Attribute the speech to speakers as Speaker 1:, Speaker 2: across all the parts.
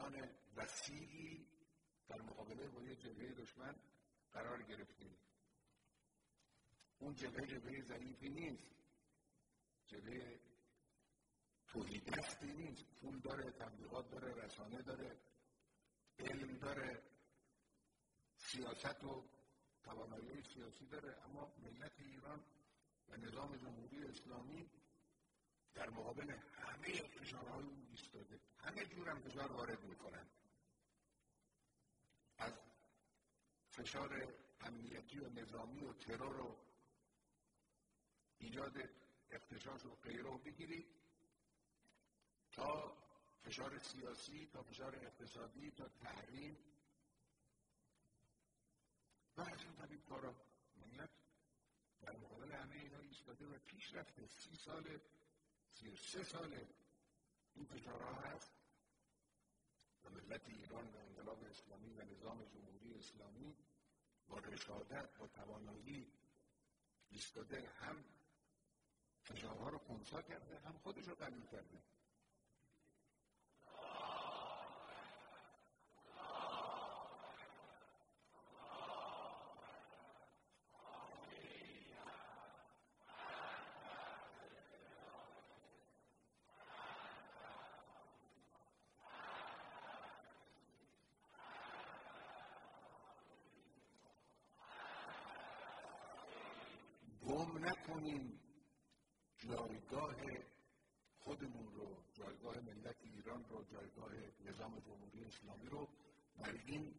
Speaker 1: میدان وسیعی در مقابله با یک جبهه دشمن قرار گرفتیم. اون جبهه ضعیفی نیست، جبهه توحیدستی نیست، پول داره، تبلیغات داره، رسانه داره، علم داره، سیاست و توانایی سیاسی داره، اما ملت ایران و نظام جمهوری اسلامی در مقابل همه فشارهای او ایستاده. همه جور هم فشار وارد میکنن، از فشار امنیتی و نظامی و ترور و ایجاد اغتشاش و غیره بگیرید تا فشار سیاسی، تا فشار اقتصادی، تا تحریم و از این قبیل کارا. ملت در مقابل همه اینا ایستاده و پیش رفته. 30 ساله، 33 ساله این فشارها هست و ملت ایران و انقلاب اسلامی و نظام جمهوری اسلامی با رشادت، با توانایی ایستاده، هم فشارها رو خنثی کرده، هم خودش رو قوی کرده. گم نکنیم جایگاه خودمون رو، جایگاه ملت ایران رو، جایگاه نظام جمهوری اسلامی رو در این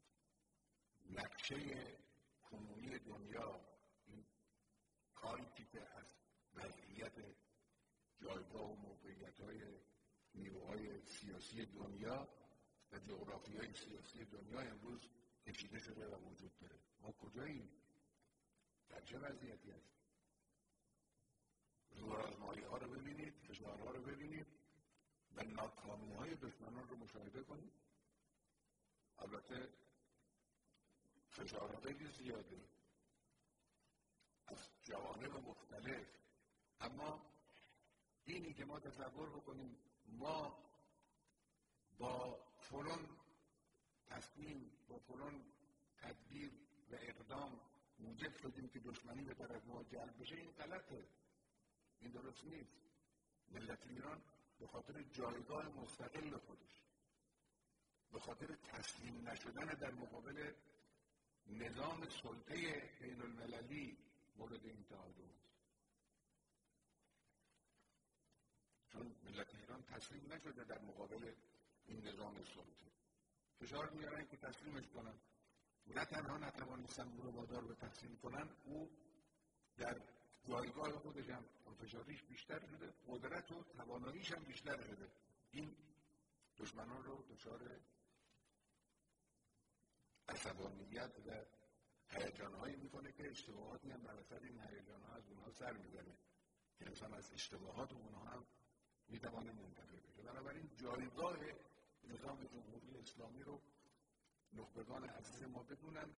Speaker 1: نقشه کنونی دنیا، این کاری که از وضعیت جایگاه و موقعیت‌های نیروهای سیاسی دنیا و جغرافیای سیاسی دنیا امروز کشیده شده و وجود داره. ما کجاییم؟ در چه وضعیتی هست؟ زورآزمایی‌ها رو ببینید، فشارها رو ببینید و ناکامی‌های دشمنان رو مشاهده کنید. البته فشارها خیلی زیاده از جوانب مختلف، اما اینی که ما تصور بکنیم ما با فلان تصمیم، با فلان تدبیر و اقدام موجب شدیم که دشمنی به طرف ما جلب بشه، این غلطه، این درست نیست. ملت ایران به خاطر جایگاه مستقل خودش، به خاطر تسلیم نشدن در مقابل نظام سلطه بین المللی مورد این تعادل است. چون ملت ایران تسلیم نشده در مقابل این نظام سلطه، فشار میارن که تسلیمش کنن. نه تنها نتوانستن او رو وادار به تسلیم کنن، او در جایگاه خودش هم فشاریش بیشتر شده، قدرت و تواناییش هم بیشتر شده. این دشمنان رو دچار عصبانیت و هیجان‌هایی میکنه که اشتباهاتی هم بر اثر این هیجان‌ها از اونها سر میزنه که انسان از اشتباهات اونها هم میتوانه منتفع بشه. بنابراین جایگاه نظام جمهوری اسلامی رو نخبگان عزیز ما بدونن